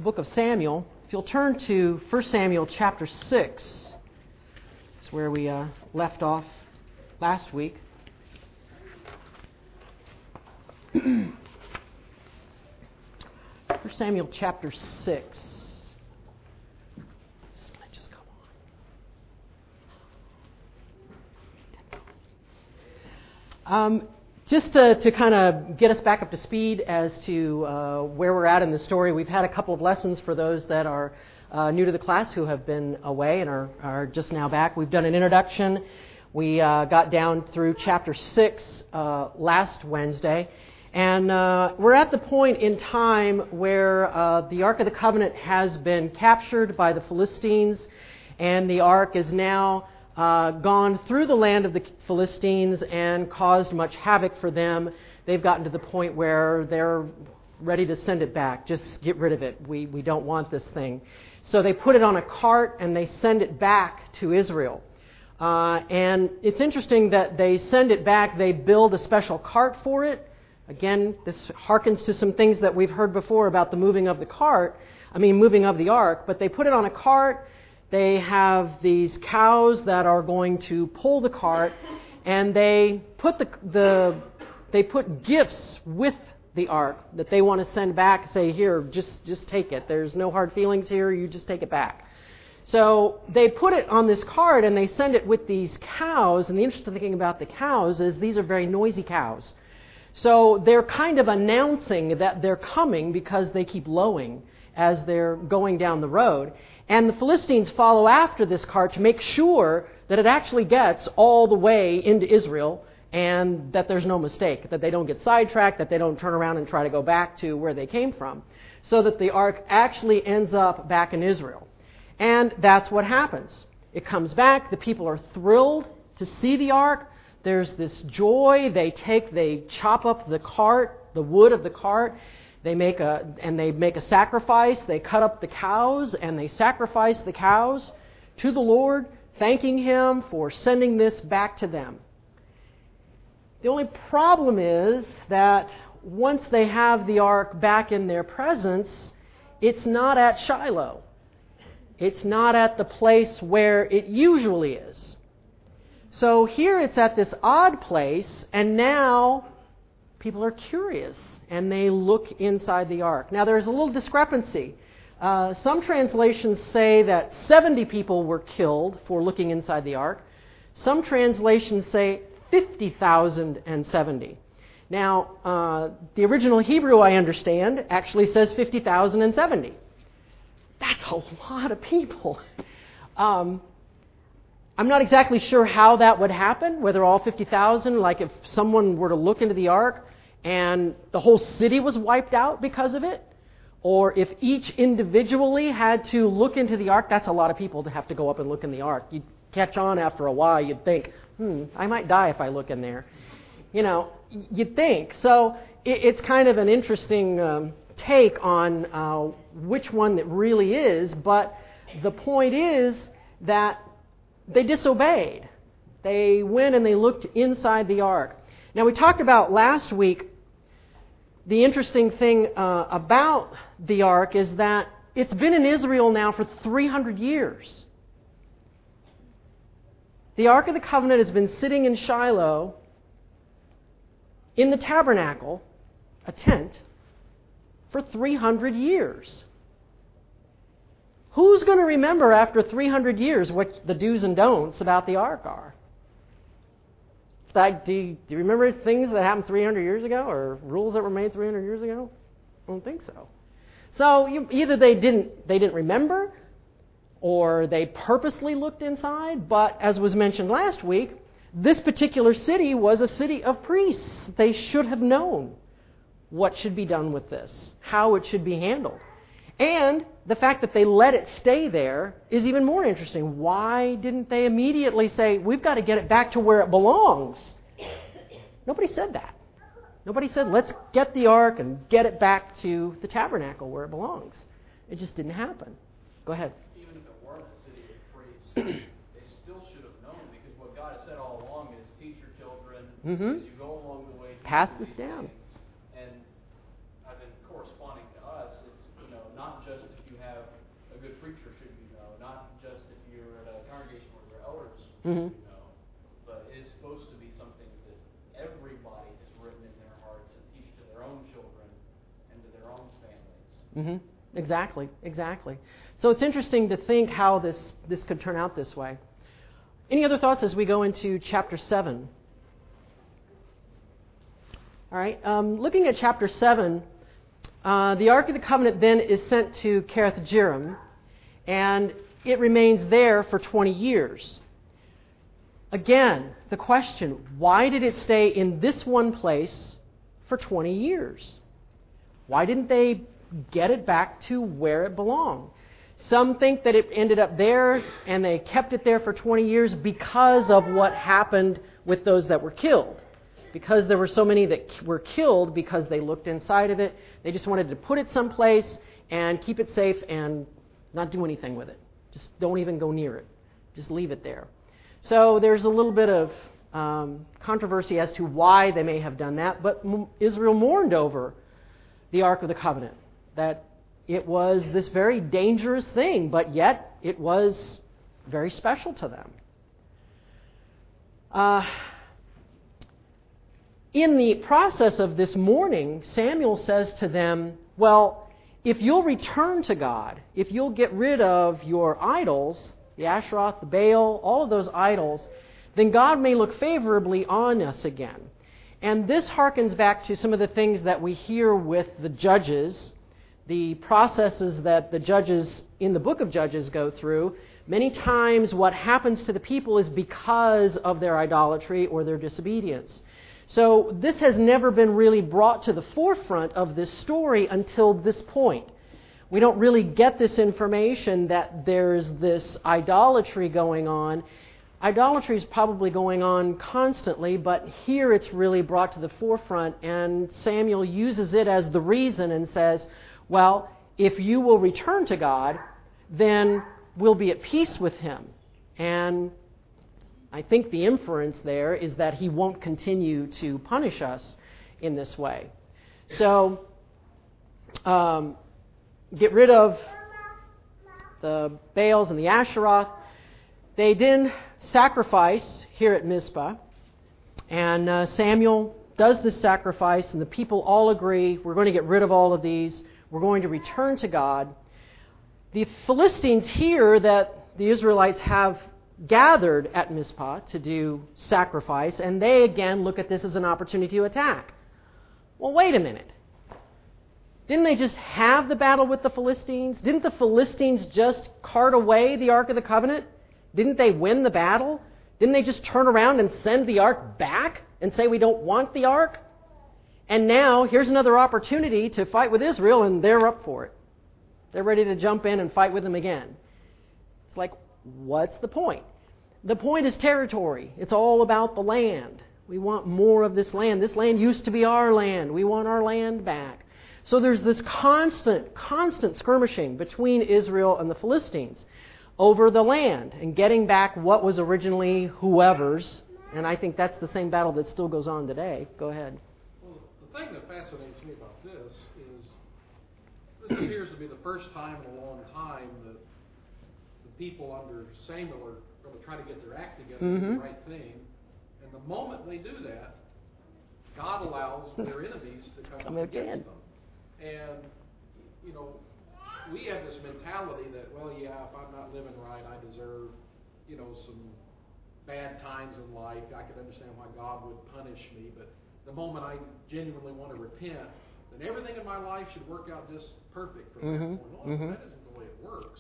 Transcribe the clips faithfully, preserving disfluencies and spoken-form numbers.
the book of Samuel. If you'll turn to First Samuel chapter six, that's where we uh, left off last week. First Samuel chapter six. Just come on. Um, Just to, to kind of get us back up to speed as to uh, where we're at in the story, we've had a couple of lessons for those that are uh, new to the class who have been away and are, are just now back. We've done an introduction. We uh, got down through chapter six uh, last Wednesday. And uh, we're at the point in time where uh, the Ark of the Covenant has been captured by the Philistines, and the Ark is now Uh, gone through the land of the Philistines and caused much havoc for them. They've gotten to the point where they're ready to send it back. Just get rid of it. We, we don't want this thing. So they put it on a cart and they send it back to Israel. Uh, and it's interesting that they send it back. They build a special cart for it. Again, this harkens to some things that we've heard before about the moving of the cart. I mean, moving of the ark. But they put it on a cart. They have these cows that are going to pull the cart, and they put the, the they put gifts with the ark that they want to send back. Say, here, just just take it. There's no hard feelings here. You just take it back. So they put it on this cart, and they send it with these cows. And the interesting thing about the cows is these are very noisy cows. So they're kind of announcing that they're coming because they keep lowing as they're going down the road. And the Philistines follow after this cart to make sure that it actually gets all the way into Israel and that there's no mistake, that they don't get sidetracked, that they don't turn around and try to go back to where they came from, so that the ark actually ends up back in Israel. And that's what happens. It comes back. The people are thrilled to see the ark. There's this joy. They take, they chop up the cart, the wood of the cart. They make a and they make a sacrifice. They cut up the cows and they sacrifice the cows to the Lord, thanking Him for sending this back to them. The only problem is that once they have the ark back in their presence, it's not at Shiloh. It's not at the place where it usually is. So here it's at this odd place, and now people are curious. And they look inside the ark. Now, there's a little discrepancy. Uh, some translations say that seventy people were killed for looking inside the ark. Some translations say fifty thousand seventy. Now, uh, the original Hebrew, I understand, actually says fifty thousand seventy. That's a lot of people. Um, I'm not exactly sure how that would happen, whether all fifty thousand, like if someone were to look into the ark, and the whole city was wiped out because of it, or if each individually had to look into the ark. That's a lot of people to have to go up and look in the ark. You'd catch on after a while. You'd think, hmm, I might die if I look in there. You know, you'd think. So it, it's kind of an interesting um, take on uh, which one that really is, but the point is that they disobeyed. They went and they looked inside the ark. Now, we talked about last week, the interesting thing uh, about the ark is that it's been in Israel now for three hundred years. The Ark of the Covenant has been sitting in Shiloh in the tabernacle, a tent, for three hundred years. Who's going to remember after three hundred years what the do's and don'ts about the ark are? Like, do you, do you remember things that happened three hundred years ago, or rules that were made three hundred years ago? I don't think so. So you, either they didn't they didn't remember, or they purposely looked inside. But as was mentioned last week, this particular city was a city of priests. They should have known what should be done with this, how it should be handled. And the fact that they let it stay there is even more interesting. Why didn't they immediately say, we've got to get it back to where it belongs? Nobody said that. Nobody said, let's get the ark and get it back to the tabernacle where it belongs. It just didn't happen. Go ahead. Even if it weren't a city of priests, they still should have known, because what God has said all along is teach your children mm-hmm. as you go along the way. Pass this down. Things. And I think corresponding to us, it's, you know, not just just if you have a good preacher should you know, not just if you're at a congregation where there are elders Mm-hmm. should you know, but it's supposed to be something that everybody has written in their hearts and teach to their own children and to their own families. Mm-hmm. Exactly, exactly. So it's interesting to think how this, this could turn out this way. Any other thoughts as we go into chapter seven? All right. Um, looking at chapter seven, uh, the Ark of the Covenant then is sent to Kiriath Jearim, and it remains there for twenty years. Again, the question, why did it stay in this one place for twenty years? Why didn't they get it back to where it belonged? Some think that it ended up there and they kept it there for twenty years because of what happened with those that were killed. Because there were so many that were killed because they looked inside of it. They just wanted to put it someplace and keep it safe and not do anything with it. Just don't even go near it. Just leave it there. So there's a little bit of um, controversy as to why they may have done that. But Israel mourned over the Ark of the Covenant, that it was this very dangerous thing, but yet it was very special to them. Uh, in the process of this mourning, Samuel says to them, well, if you'll return to God, if you'll get rid of your idols, the Asheroth, the Baal, all of those idols, then God may look favorably on us again. And this harkens back to some of the things that we hear with the judges, the processes that the judges in the book of Judges go through. Many times what happens to the people is because of their idolatry or their disobedience. So this has never been really brought to the forefront of this story until this point. We don't really get this information that there's this idolatry going on. Idolatry is probably going on constantly, but here it's really brought to the forefront, and Samuel uses it as the reason and says, well, if you will return to God, then we'll be at peace with Him. And I think the inference there is that He won't continue to punish us in this way. So, um, get rid of the Baals and the Asheroth. They then sacrifice here at Mizpah, and uh, Samuel does this sacrifice, and the people all agree, we're going to get rid of all of these. We're going to return to God. The Philistines hear that the Israelites have gathered at Mizpah to do sacrifice, and they again look at this as an opportunity to attack. Well, wait a minute. Didn't they just have the battle with the Philistines? Didn't the Philistines just cart away the Ark of the Covenant? Didn't they win the battle? Didn't they just turn around and send the Ark back and say we don't want the Ark? And now, here's another opportunity to fight with Israel, and they're up for it. They're ready to jump in and fight with them again. It's like, what's the point? The point is territory. It's all about the land. We want more of this land. This land used to be our land. We want our land back. So there's this constant, constant skirmishing between Israel and the Philistines over the land and getting back what was originally whoever's. And I think that's the same battle that still goes on today. Go ahead. The thing that fascinates me about this is this appears to be the first time in a long time that the people under Samuel are going to try to get their act together and Mm-hmm. do the right thing. And the moment they do that, God allows their enemies to come, Come against again. them. And, you know, we have this mentality that, well, yeah, if I'm not living right, I deserve, you know, some bad times in life. I can understand why God would punish me, but the moment I genuinely want to repent, then everything in my life should work out just perfect from Mm-hmm. that point on. Mm-hmm. That isn't the way it works.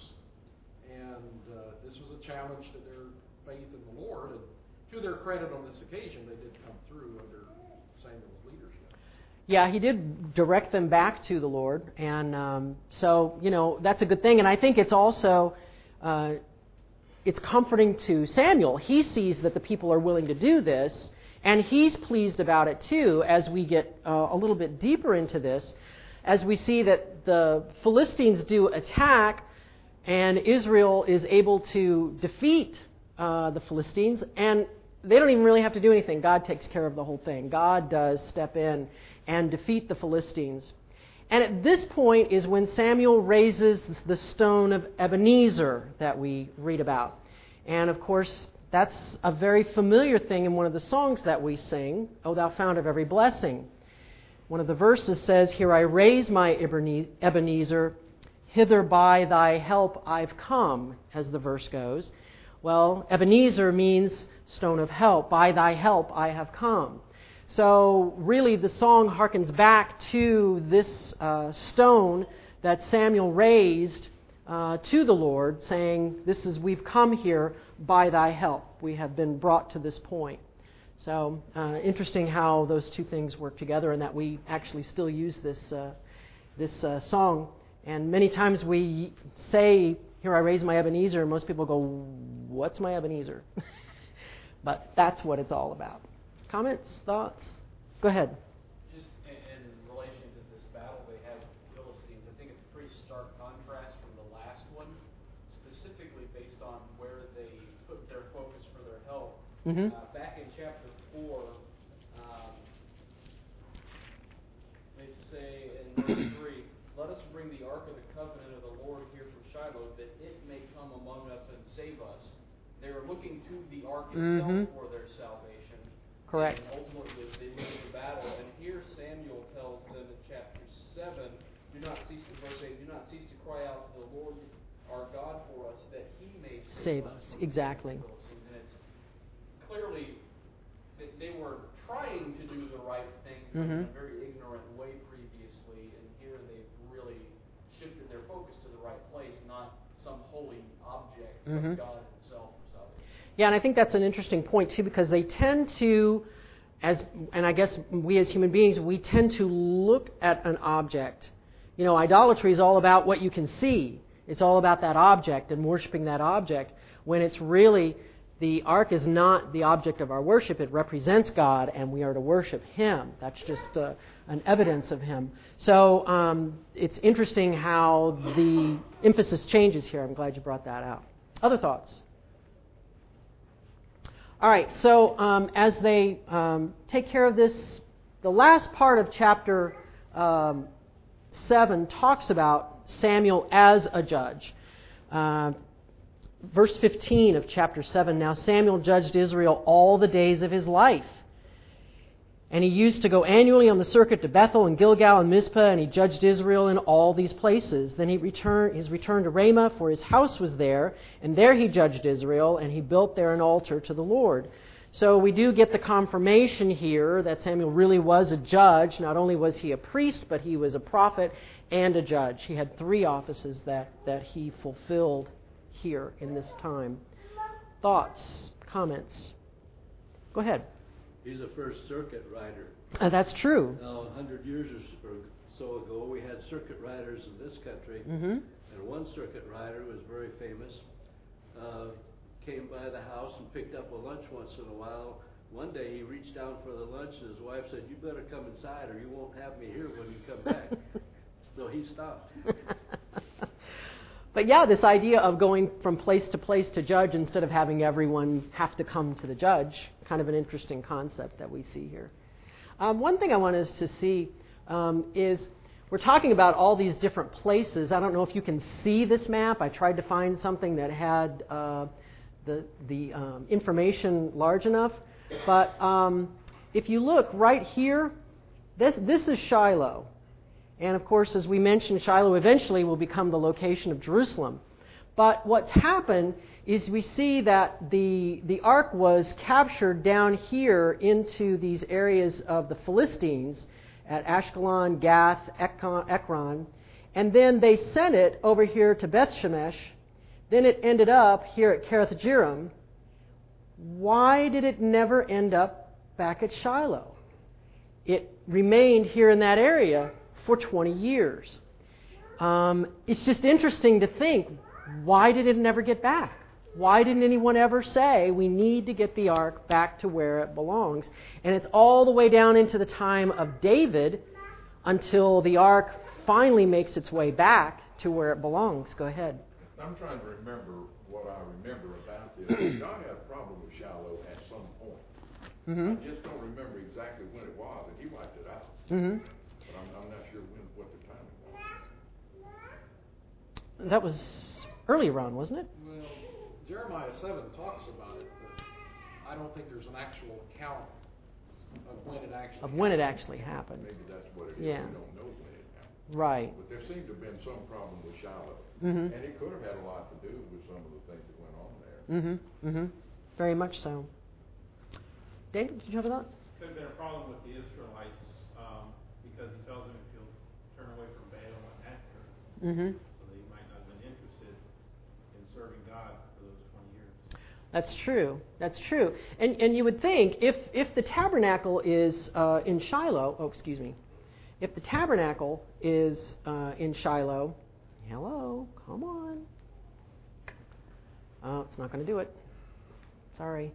And uh, this was a challenge to their faith in the Lord. And to their credit on this occasion, they did come through under Samuel's leadership. Yeah, he did direct them back to the Lord. And um, so, you know, that's a good thing. And I think it's also, uh, it's comforting to Samuel. He sees that the people are willing to do this. And he's pleased about it too as we get uh, a little bit deeper into this, as we see that the Philistines do attack and Israel is able to defeat uh, the Philistines, and they don't even really have to do anything. God takes care of the whole thing. God does step in and defeat the Philistines. And at this point is when Samuel raises the stone of Ebenezer that we read about. And of course, that's a very familiar thing in one of the songs that we sing, O Thou Fount of Every Blessing. One of the verses says, Here I raise my Ebenezer, hither by thy help I've come, as the verse goes. Well, Ebenezer means stone of help. By thy help I have come. So really the song harkens back to this uh, stone that Samuel raised uh, to the Lord, saying, this is, we've come here by thy help. We have been brought to this point. So uh, interesting how those two things work together, and that we actually still use this, uh, this uh, song. And many times we say, here I raise my Ebenezer, and most people go, what's my Ebenezer? But that's what it's all about. Comments? Thoughts? Go ahead. Just in, in relation to this battle they had with the Philistines, I think it's a pretty stark contrast from the last one, specifically based on where they put their focus for their help. Mm-hmm. Uh, back in chapter four, um, they say in verse three, Let us bring the ark of the covenant of the Lord here from Shiloh, that it may come among us and save us. They were looking to the ark itself Mm-hmm. for their salvation. Correct. And ultimately, they lose the battle. And here Samuel tells them in chapter seven, do not cease to, verse eight, do not cease to cry out to the Lord our God for us, that he may save, Save us. Exactly. And it's clearly that they were trying to do the right thing Mm-hmm. in a very ignorant way previously, and here they've really shifted their focus to the right place, not some holy object, Mm-hmm. but God himself for salvation. Yeah, and I think that's an interesting point, too, because they tend to, as and I guess we as human beings, we tend to look at an object. You know, idolatry is all about what you can see. It's all about that object and worshiping that object, when it's really, the ark is not the object of our worship. It represents God, and we are to worship Him. That's just uh, an evidence of Him. So um, it's interesting how the emphasis changes here. I'm glad you brought that out. Other thoughts? All right, so um, as they um, take care of this, the last part of chapter um, seven talks about Samuel as a judge. Uh, verse fifteen of chapter seven, Now Samuel judged Israel all the days of his life. And he used to go annually on the circuit to Bethel and Gilgal and Mizpah, and he judged Israel in all these places. Then he returned, his return to Ramah, for his house was there, and there he judged Israel, and he built there an altar to the Lord. So we do get the confirmation here that Samuel really was a judge. Not only was he a priest, but he was a prophet and a judge. He had three offices that, that he fulfilled here in this time. Thoughts? Comments? Go ahead. He's a First Circuit rider. Uh, that's true. Now, a hundred years or so ago, we had circuit riders in this country, Mm-hmm. and one circuit rider was very famous. Uh, came by the house and picked up a lunch once in a while. One day, he reached down for the lunch, and his wife said, "You better come inside, or you won't have me here when you come back." So he stopped. But yeah, this idea of going from place to place to judge instead of having everyone have to come to the judge, kind of an interesting concept that we see here. Um, one thing I want us to see um, is we're talking about all these different places. I don't know if you can see this map. I tried to find something that had uh, the, the um, information large enough. But um, if you look right here, this, this is Shiloh. And of course, as we mentioned, Shiloh eventually will become the location of Jerusalem. But what's happened is we see that the, the ark was captured down here into these areas of the Philistines at Ashkelon, Gath, Ekron. And then they sent it over here to Beth Shemesh. Then it ended up here at Kiriath Jearim. Why did it never end up back at Shiloh? It remained here in that area for twenty years. Um, it's just interesting to think, why did it never get back? Why didn't anyone ever say, we need to get the ark back to where it belongs? And it's all the way down into the time of David until the ark finally makes its way back to where it belongs. Go ahead. I'm trying to remember what I remember about this. God had a problem with Shiloh at some point. Mm-hmm. I just don't remember exactly when it was, and he wiped it out. Mm-hmm. But I'm, I'm not sure when, what the timing was. That was earlier on, wasn't it? Well, Jeremiah seven talks about it, but I don't think there's an actual account of when it actually Of when it actually happened. Maybe that's what it is. Yeah. We don't know when it happened. Right. But there seemed to have been some problem with Shiloh. Mm-hmm. And it could have had a lot to do with some of the things that went on there. Mm-hmm. Mm-hmm. Very much so. David, did you have a thought? Could have been a problem with the Israelites um, because he tells them if you'll turn away from Baal and Asher, Mm-hmm. so they might not have been interested in serving God for those twenty years. That's true. That's true. And and you would think if if the tabernacle is uh, in Shiloh, oh excuse me, if the tabernacle is uh, in Shiloh, hello, come on. Oh, it's not going to do it. Sorry.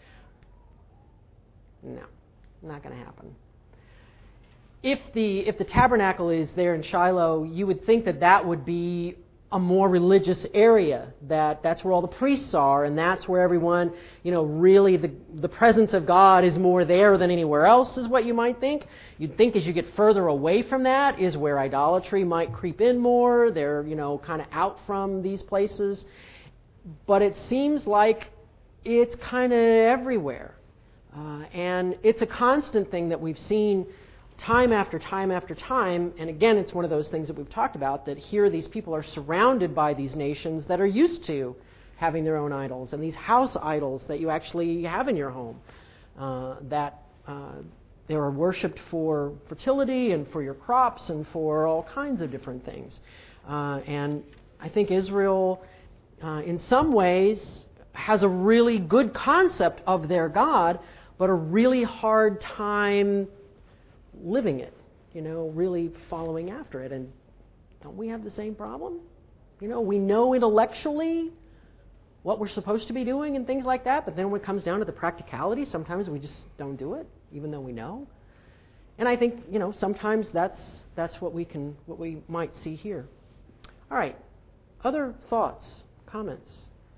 No, not going to happen. If the if the tabernacle is there in Shiloh, you would think that that would be a more religious area, that that's where all the priests are, and that's where everyone, you know, really the the presence of God is more there than anywhere else, is what you might think. You'd think as you get further away from that is where idolatry might creep in more. They're, you know, kind of out from these places. But it seems like it's kind of everywhere. Uh, and it's a constant thing that we've seen time after time after time. And again, it's one of those things that we've talked about, that here these people are surrounded by these nations that are used to having their own idols, and these house idols that you actually have in your home, uh, that uh, they are worshipped for fertility and for your crops and for all kinds of different things. Uh, and I think Israel, uh, in some ways, has a really good concept of their God, but a really hard time living it, you know, really following after it. And don't we have the same problem? You know, we know intellectually what we're supposed to be doing and things like that, but then when it comes down to the practicality, sometimes we just don't do it, even though we know. And I think, you know, sometimes that's that's what we can what we might see here. All right. Other thoughts, comments?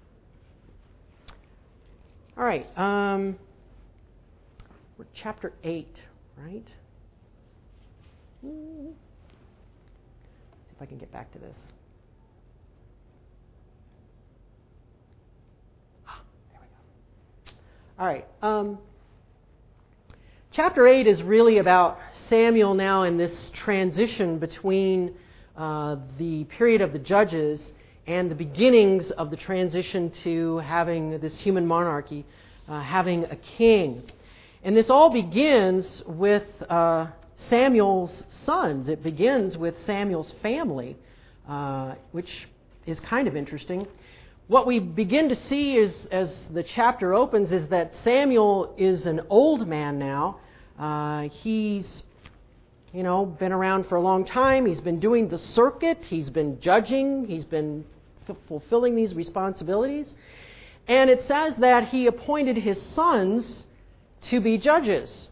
All right. Um, we're chapter eight, right? See if I can get back to this. Ah, there we go. All right. Um, chapter eight is really about Samuel now in this transition between uh, the period of the judges and the beginnings of the transition to having this human monarchy, uh, having a king. And this all begins with uh, Samuel's sons. It begins with Samuel's family, uh, which is kind of interesting. What we begin to see is, as the chapter opens, is that Samuel is an old man now. Uh, he's, you know, been around for a long time. He's been doing the circuit. He's been judging. He's been f- fulfilling these responsibilities. And it says that he appointed his sons to be judges.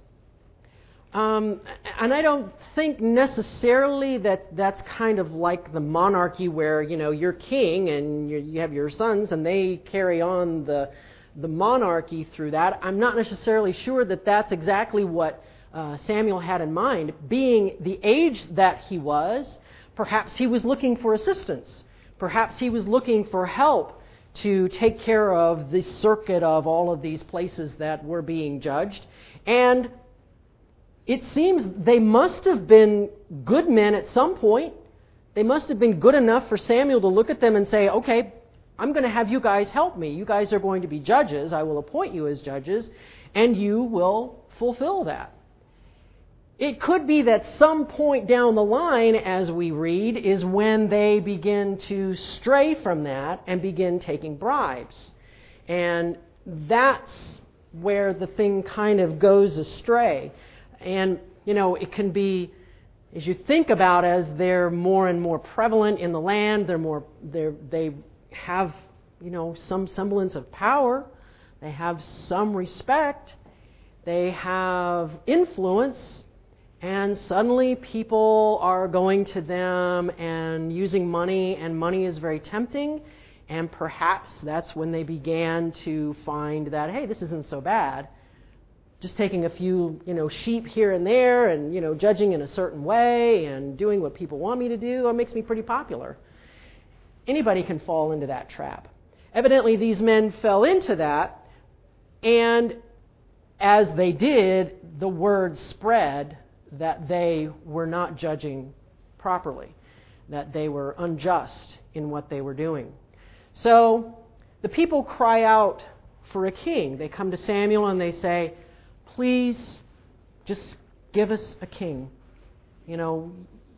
Um, and I don't think necessarily that that's kind of like the monarchy where, you know, you're king and you, you have your sons and they carry on the the monarchy through that. I'm not necessarily sure that that's exactly what uh, Samuel had in mind. Being the age that he was, perhaps he was looking for assistance. Perhaps he was looking for help to take care of the circuit of all of these places that were being judged. And it seems they must have been good men at some point. They must have been good enough for Samuel to look at them and say, okay, I'm going to have you guys help me. You guys are going to be judges. I will appoint you as judges, and you will fulfill that. It could be that some point down the line, as we read, is when they begin to stray from that and begin taking bribes. And that's where the thing kind of goes astray. And, you know, it can be, as you think about as they're more and more prevalent in the land, they're more, they're, they have, you know, some semblance of power, they have some respect, they have influence, and suddenly people are going to them and using money, and money is very tempting, and perhaps that's when they began to find that, hey, this isn't so bad. just taking a few, you know, sheep here and there and, you know, judging in a certain way and doing what people want me to do, it makes me pretty popular. Anybody can fall into that trap. Evidently, these men fell into that, and as they did, the word spread that they were not judging properly, that they were unjust in what they were doing. So the people cry out for a king. They come to Samuel and they say, please, just give us a king. You know,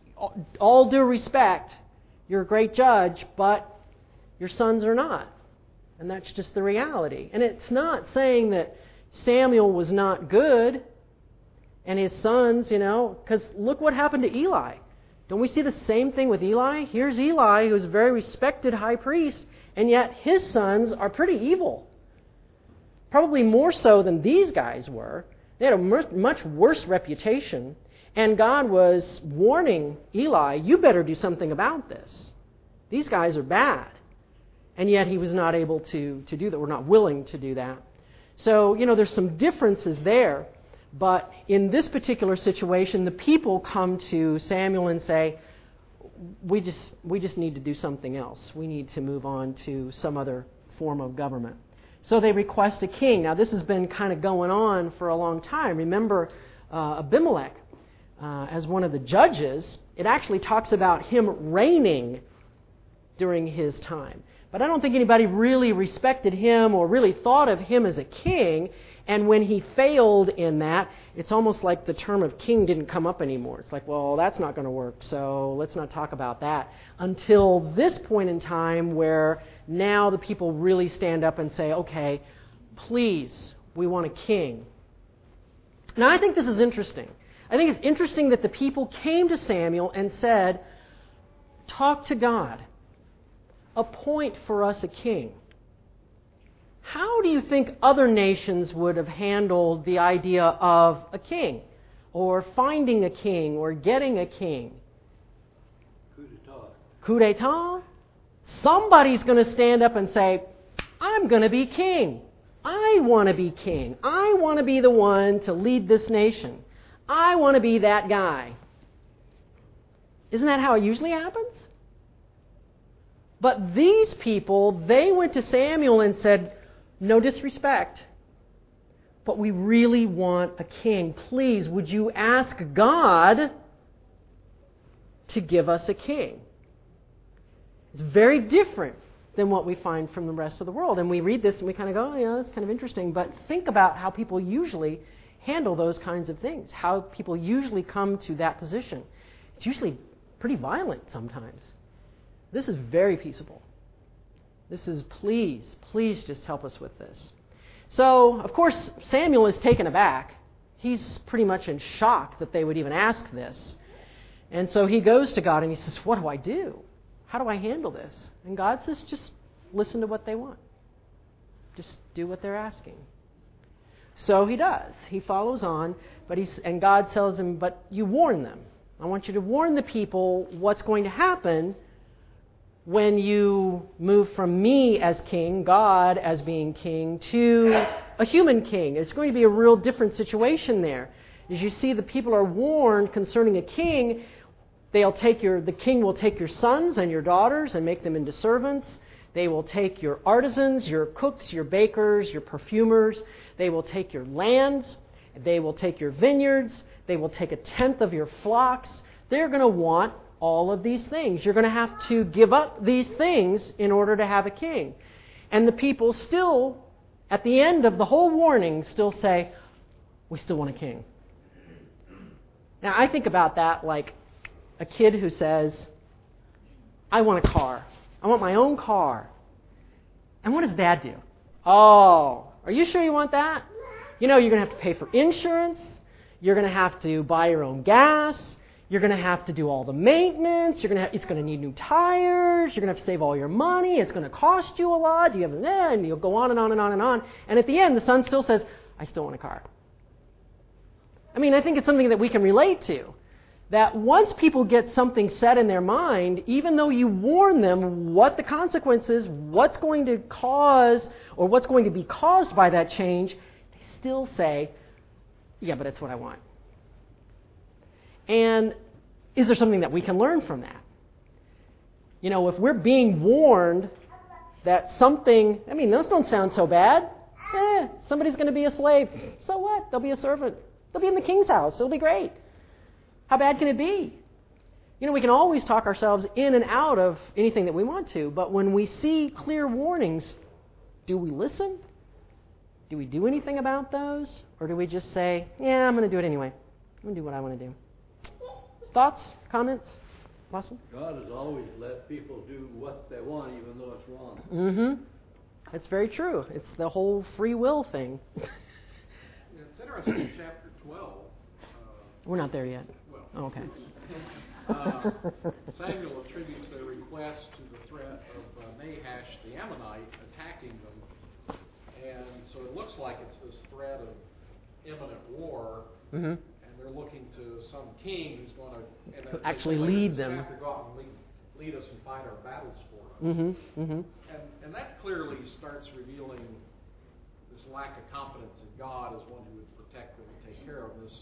all due respect, you're a great judge, but your sons are not. And that's just the reality. And it's not saying that Samuel was not good and his sons, you know, because look what happened to Eli. Don't we see the same thing with Eli? Here's Eli, who's a very respected high priest, and yet his sons are pretty evil. Probably more so than these guys were. They had a much worse reputation. And God was warning Eli, you better do something about this. These guys are bad. And yet he was not able to, to do that, or not willing to do that. So, you know, there's some differences there. But in this particular situation, the people come to Samuel and say, we just, we just need to do something else. We need to move on to some other form of government. So they request a king. Now, this has been kind of going on for a long time. Remember uh, Abimelech uh, as one of the judges. It actually talks about him reigning during his time. But I don't think anybody really respected him or really thought of him as a king. And when he failed in that, it's almost like the term of king didn't come up anymore. It's like, well, that's not going to work, so let's not talk about that. Until this point in time where now the people really stand up and say, okay, please, we want a king. Now, I think this is interesting. I think it's interesting that the people came to Samuel and said, talk to God. Appoint for us a king. How do you think other nations would have handled the idea of a king, or finding a king, or getting a king? Coup d'etat. Coup d'etat? Somebody's going to stand up and say, I'm going to be king. I want to be king. I want to be the one to lead this nation. I want to be that guy. Isn't that how it usually happens? But these people, they went to Samuel and said, no disrespect, but we really want a king. Please, would you ask God to give us a king? It's very different than what we find from the rest of the world. And we read this and we kind of go, oh, yeah, that's kind of interesting. But think about how people usually handle those kinds of things, how people usually come to that position. It's usually pretty violent sometimes. This is very peaceable. This is, please, please just help us with this. So, of course, Samuel is taken aback. He's pretty much in shock that they would even ask this. And so he goes to God and he says, what do I do? How do I handle this? And God says, just listen to what they want. Just do what they're asking. So he does. He follows on, but he's, and God tells him, but you warn them. I want you to warn the people what's going to happen when you move from me as king, God as being king, to a human king. It's going to be a real different situation there. As you see, the people are warned concerning a king. They'll take your, the king will take your sons and your daughters and make them into servants. They will take your artisans, your cooks, your bakers, your perfumers. They will take your lands. They will take your vineyards. They will take a tenth of your flocks. They're going to want all of these things. You're going to have to give up these things in order to have a king. And the people still, at the end of the whole warning, still say, we still want a king. Now, I think about that like a kid who says, I want a car. I want my own car. And what does Dad do? Oh, are you sure you want that? You know, you're going to have to pay for insurance. You're going to have to buy your own gas. You're going to have to do all the maintenance. You're going to have, it's going to need new tires. You're going to have to save all your money. It's going to cost you a lot. You have, and you'll go on and on and on and on. And at the end, the son still says, I still want a car. I mean, I think it's something that we can relate to. That once people get something set in their mind, even though you warn them what the consequences, what's going to cause, or what's going to be caused by that change, they still say, Yeah, but it's what I want. And is there something that we can learn from that? You know, if we're being warned that something, I mean, those don't sound so bad. Eh, somebody's going to be a slave. So what? They'll be a servant. They'll be in the king's house. It'll be great. How bad can it be? You know, we can always talk ourselves in and out of anything that we want to, but when we see clear warnings, do we listen? Do we do anything about those? Or do we just say, yeah, I'm going to do it anyway. I'm going to do what I want to do. Thoughts? Comments? Lawson? God has always let people do what they want, even though it's wrong. Mm-hmm. That's very true. It's the whole free will thing. Yeah, it's interesting in chapter twelve. Uh, We're not there yet. well, Oh, okay. uh, Samuel attributes their request to the threat of uh, Nahash the Ammonite attacking them. And so it looks like it's this threat of imminent war. Mm-hmm. And they're looking to some king who's going to and To then actually later lead this them. chapter, go out and lead, lead us and fight our battles for us. Mm-hmm. Mm-hmm. And, and that clearly starts revealing this lack of confidence in God as one who would protect them and take care of this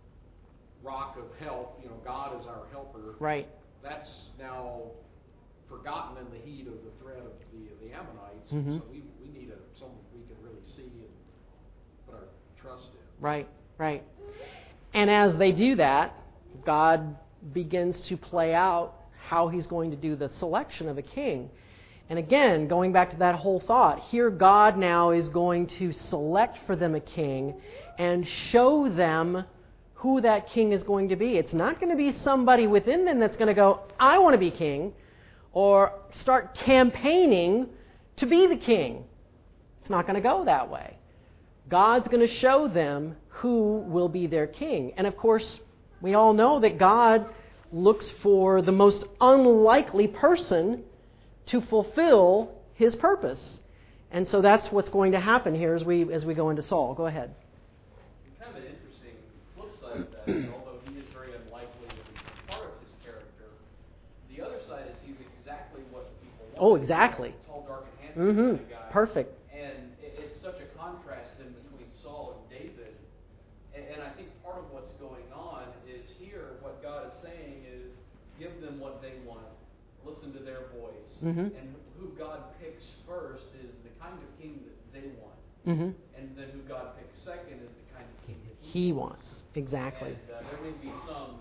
rock of help. You know, God is our helper. Right. That's now forgotten in the heat of the threat of the the Ammonites. Mm-hmm. So we, we need a, someone we can really see and put our trust in. Right. Right. And as they do that, God begins to play out how he's going to do the selection of a king. And again, going back to that whole thought, here God now is going to select for them a king and show them who that king is going to be. It's not going to be somebody within them that's going to go, I want to be king, or start campaigning to be the king. It's not going to go that way. God's going to show them who will be their king. And of course, we all know that God looks for the most unlikely person to fulfill his purpose. And so that's what's going to happen here as we as we go into Saul. Go ahead. Kind of an interesting flip side of that, is although he is very unlikely to be part of his character, the other side is he's exactly what the people want. Oh, exactly. Tall, dark, and handsome Mm-hmm. kind of guy. Perfect. And it, it's such a contrast in between Saul and David. And, and I think part of what's going on is here, what God is saying is, give them what they want. Listen to their voice. Mm-hmm. And who God picks first is the kind of king that they want. Mm-hmm. And then who God picks second is the kind of king that He wants. Exactly. And uh, there may be some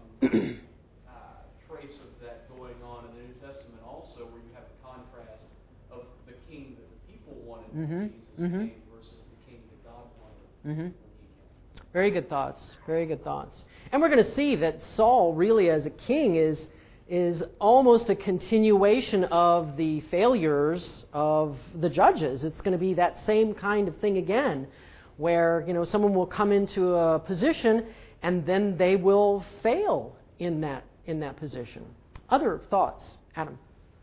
uh, trace of that going on in the New Testament also, where you have the contrast of the king that the people wanted when Mm-hmm. Jesus Mm-hmm. came versus the king that God wanted Mm-hmm. when he came. Very good thoughts. Very good thoughts. And we're going to see that Saul, really as a king, is is almost a continuation of the failures of the judges. It's going to be that same kind of thing again, where, you know, someone will come into a position and then they will fail in that in that position. Other thoughts, Adam?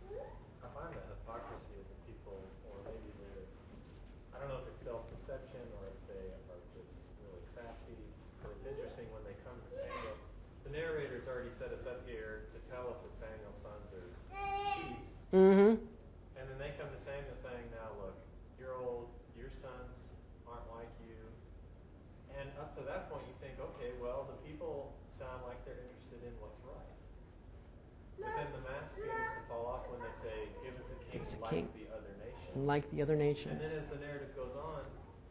I find the hypocrisy of the people, or maybe they're, I don't know if it's self-deception or if they are just really crafty, but it's interesting when they come to Samuel. The narrator's already set us up here to tell us that Samuel's sons are cheats. Mm-hmm. And then they come to Samuel saying, now look, you're old, your sons aren't like you. And up to that point you think, okay, well, the people sound like they're interested in what's right. But then the mask begins to fall off when they say, give us a king Give us a like king. the other nations. Like the other nations. And then as the narrative goes on,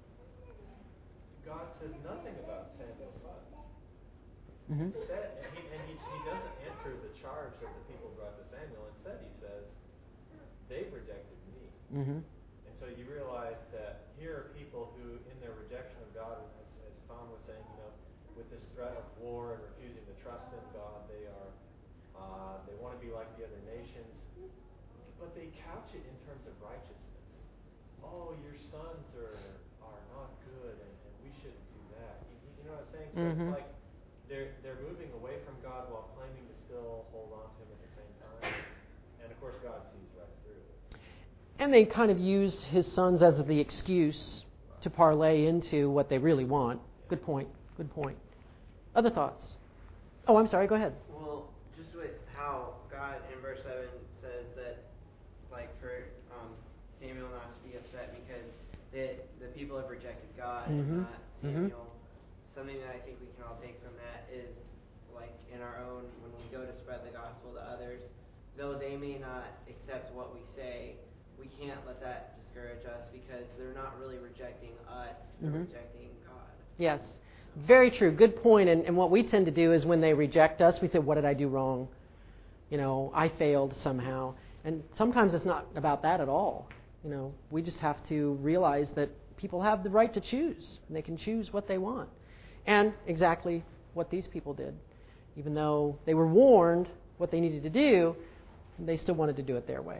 God says nothing about Samuel's sons. Mm-hmm. Instead, and, he, and he, he doesn't answer the charge that the people brought to Samuel. Instead, he says, they've rejected me. Mm-hmm. And so you realize that here are people who, in their rejection of God, as, as Tom was saying, you know, with this threat of war and refusing to trust in God, they are, uh, they want to be like the other nations, but they couch it in terms of righteousness. Oh, your sons are are not good, and, and we shouldn't do that. You, you know what I'm saying? So Mm-hmm. it's like they're they're moving away from God while claiming to still hold on to Him at the same time. And of course, God sees right through it. And they kind of used his sons as the excuse to parlay into what they really want. Good point. Good point. Other thoughts? Oh, I'm sorry. Go ahead. Well, just with how God in verse seven says that, like, for um, Samuel not to be upset because the the people have rejected God Mm-hmm. and not Samuel. Mm-hmm. something that I think we can all take from that is, like, in our own, when we go to spread the gospel to others, though they may not accept what we say, we can't let that discourage us because they're not really rejecting us, they're Mm-hmm. rejecting God. Yes, very true. Good point. And, and what we tend to do is when they reject us, we say, what did I do wrong? You know, I failed somehow. And sometimes it's not about that at all. You know, we just have to realize that people have the right to choose. And they can choose what they want. And exactly what these people did. Even though they were warned what they needed to do, they still wanted to do it their way.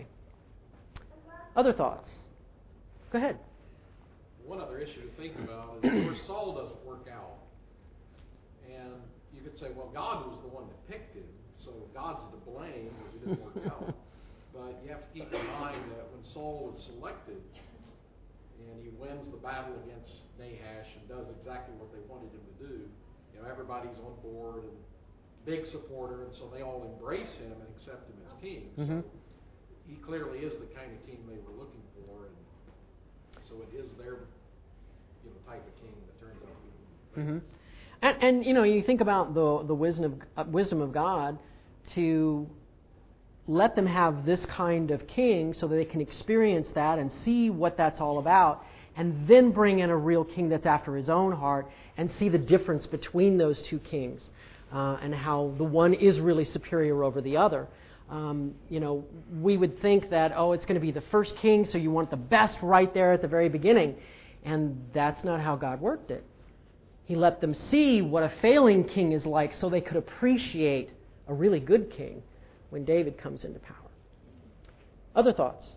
Other thoughts? Go ahead. One other issue to think about is where Saul doesn't work out. And you could say, well, God was the one that picked him, so God's to blame because he didn't work out. But you have to keep in mind that when Saul was selected and he wins the battle against Nahash and does exactly what they wanted him to do, you know, everybody's on board and big supporter, and so they all embrace him and accept him as king. Mm-hmm. So he clearly is the kind of king they were looking for, and so it is their, you know, type of king that turns out to be. Mm-hmm. And, and you know, you think about the the wisdom of, uh, wisdom of God to let them have this kind of king so that they can experience that and see what that's all about, and then bring in a real king that's after his own heart and see the difference between those two kings uh, and how the one is really superior over the other. Um, you know, we would think that, oh, it's going to be the first king, so you want the best right there at the very beginning. And that's not how God worked it. He let them see what a failing king is like so they could appreciate a really good king when David comes into power. Other thoughts?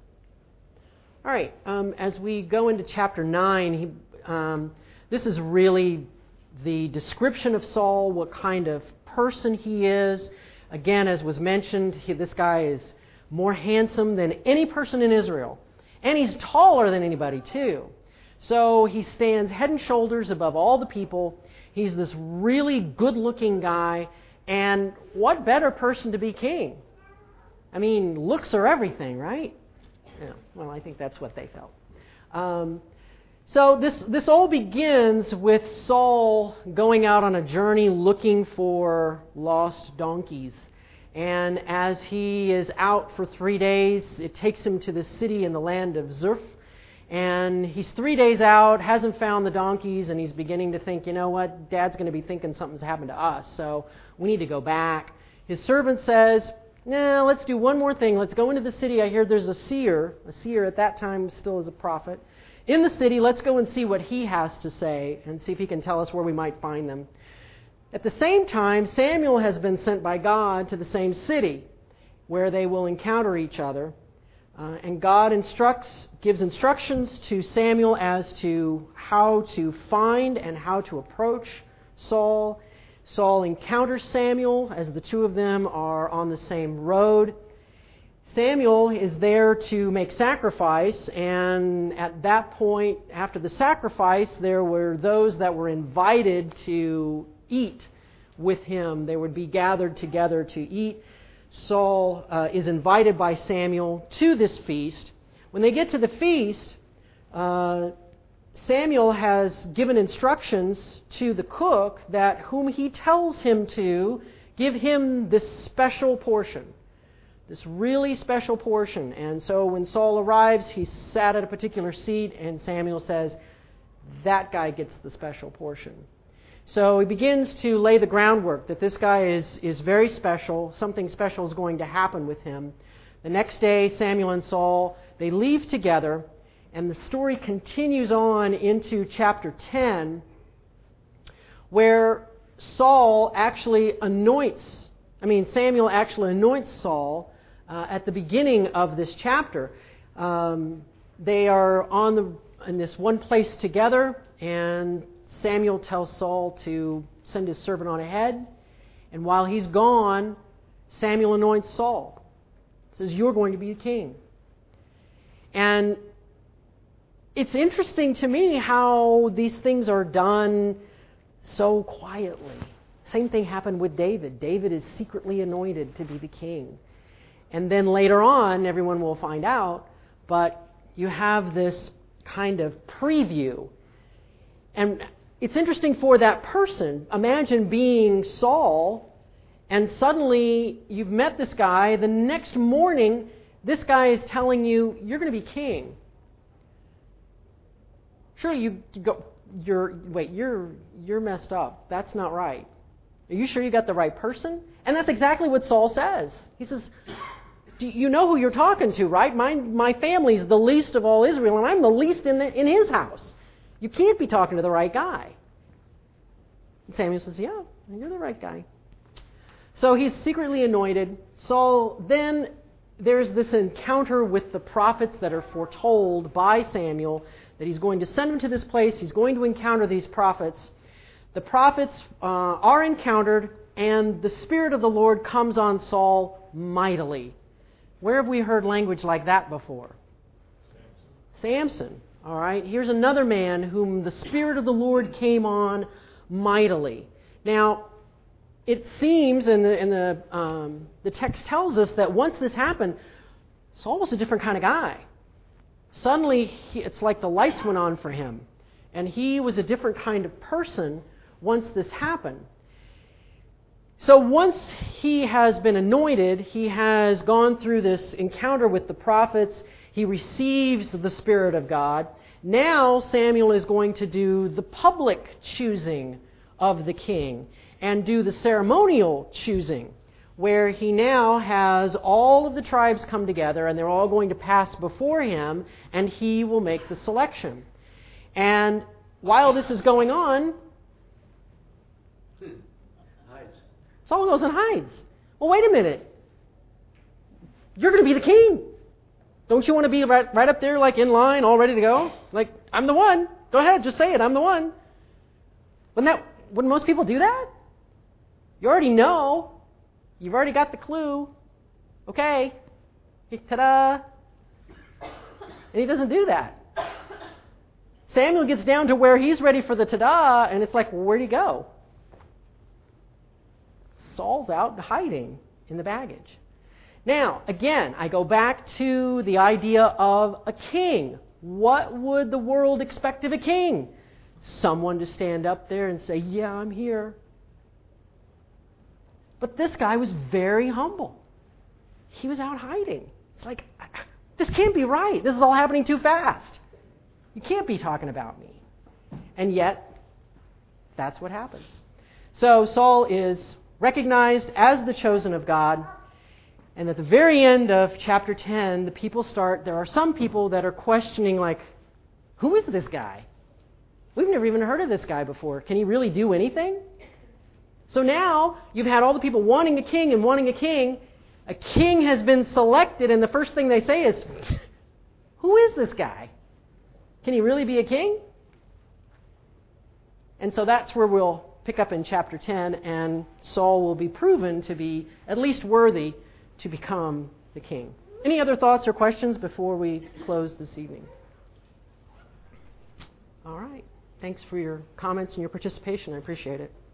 All right, um, as we go into chapter nine, he, um, this is really the description of Saul, what kind of person he is. Again, as was mentioned, he, this guy is more handsome than any person in Israel. And he's taller than anybody, too. So he stands head and shoulders above all the people. He's this really good-looking guy. And what better person to be king? I mean, looks are everything, right? Yeah, well, I think that's what they felt. Um, so this, this all begins with Saul going out on a journey looking for lost donkeys. And as he is out for three days, it takes him to the city in the land of Zurph. And he's three days out, hasn't found the donkeys, and he's beginning to think, you know what, Dad's going to be thinking something's happened to us, so we need to go back. His servant says, nah, let's do one more thing. Let's go into the city. I hear there's a seer. A seer at that time still is a prophet. In the city, let's go and see what he has to say and see if he can tell us where we might find them. At the same time, Samuel has been sent by God to the same city where they will encounter each other. Uh, and God instructs, gives instructions to Samuel as to how to find and how to approach Saul. Saul encounters Samuel as the two of them are on the same road. Samuel is there to make sacrifice, and at that point, after the sacrifice, there were those that were invited to eat with him. They would be gathered together to eat. Saul uh, is invited by Samuel to this feast. When they get to the feast, uh, Samuel has given instructions to the cook that whom he tells him to give him this special portion, this really special portion. And so when Saul arrives, he's sat at a particular seat, and Samuel says, that guy gets the special portion. So he begins to lay the groundwork that this guy is, is very special. Something special is going to happen with him. The next day, Samuel and Saul, they leave together, and the story continues on into chapter ten, where Saul actually anoints, I mean, Samuel actually anoints Saul uh, at the beginning of this chapter. Um, they are on the in this one place together, and Samuel tells Saul to send his servant on ahead. And while he's gone, Samuel anoints Saul. He says, you're going to be the king. And it's interesting to me how these things are done so quietly. Same thing happened with David. David is secretly anointed to be the king. And then later on, everyone will find out, but you have this kind of preview. And it's interesting for that person. Imagine being Saul, and suddenly you've met this guy. The next morning, this guy is telling you, you're going to be king. Surely you go, you're, wait, you're, you're messed up. That's not right. Are you sure you got the right person? And that's exactly what Saul says. He says, do you know who you're talking to, right? My, my family's the least of all Israel, and I'm the least in, the, in his house. You can't be talking to the right guy. And Samuel says, yeah, you're the right guy. So he's secretly anointed. Saul, then there's this encounter with the prophets that are foretold by Samuel that he's going to send him to this place. He's going to encounter these prophets. The prophets uh, are encountered, and the Spirit of the Lord comes on Saul mightily. Where have we heard language like that before? Samson. Samson. All right. Here's another man whom the Spirit of the Lord came on mightily. Now, it seems, and the, and the, um, the text tells us that once this happened, Saul was a different kind of guy. Suddenly, he, it's like the lights went on for him. And he was a different kind of person once this happened. So once he has been anointed, he has gone through this encounter with the prophets. He receives the Spirit of God. Now Samuel is going to do the public choosing of the king and do the ceremonial choosing, where he now has all of the tribes come together and they're all going to pass before him, and he will make the selection. And while this is going on, Saul goes and hides. Well, wait a minute. You're going to be the king. Don't you want to be right, right up there, like in line, all ready to go? Like, I'm the one. Go ahead, just say it. I'm the one. Wouldn't that? Wouldn't most people do that? You already know. You've already got the clue. Okay. Ta-da. And he doesn't do that. Samuel gets down to where he's ready for the ta-da, and it's like, well, where'd he go? Saul's out hiding in the baggage. Now, again, I go back to the idea of a king. What would the world expect of a king? Someone to stand up there and say, yeah, I'm here. But this guy was very humble. He was out hiding. It's like, this can't be right. This is all happening too fast. You can't be talking about me. And yet, that's what happens. So Saul is recognized as the chosen of God. And at the very end of chapter ten, the people start, there are some people that are questioning, like, who is this guy? We've never even heard of this guy before. Can he really do anything? So now you've had all the people wanting a king and wanting a king. A king has been selected, and the first thing they say is, who is this guy? Can he really be a king? And so that's where we'll pick up in chapter ten, and Saul will be proven to be at least worthy to become the king. Any other thoughts or questions before we close this evening? All right. Thanks for your comments and your participation. I appreciate it.